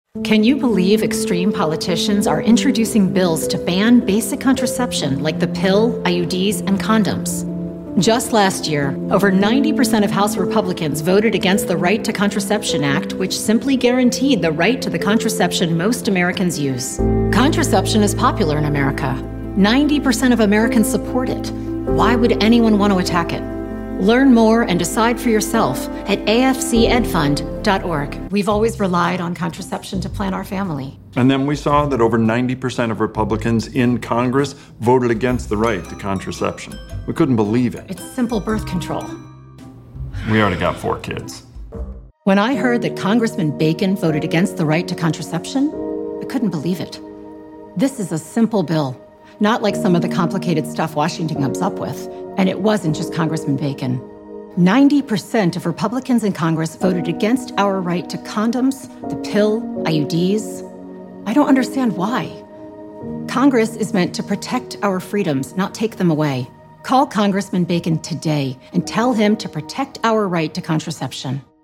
Can you believe extreme politicians are introducing bills to ban basic contraception like the pill, IUDs, and condoms? Just last year, over 90% of House Republicans voted against the Right to Contraception Act, which simply guaranteed the right to the contraception most Americans use. Contraception is popular in America. 90% of Americans support it. Why would anyone want to attack it? Learn more and decide for yourself at afcedfund.org. We've always relied on contraception to plan our family. And then we saw that over 90% of Republicans in Congress voted against the right to contraception. We couldn't believe it. It's simple birth control. We already got 4 kids. When I heard that Congressman Bacon voted against the right to contraception, I couldn't believe it. This is a simple bill, not like some of the complicated stuff Washington comes up with. And it wasn't just Congressman Bacon. 90% of Republicans in Congress voted against our right to condoms, the pill, IUDs. I don't understand why. Congress is meant to protect our freedoms, not take them away. Call Congressman Bacon today and tell him to protect our right to contraception.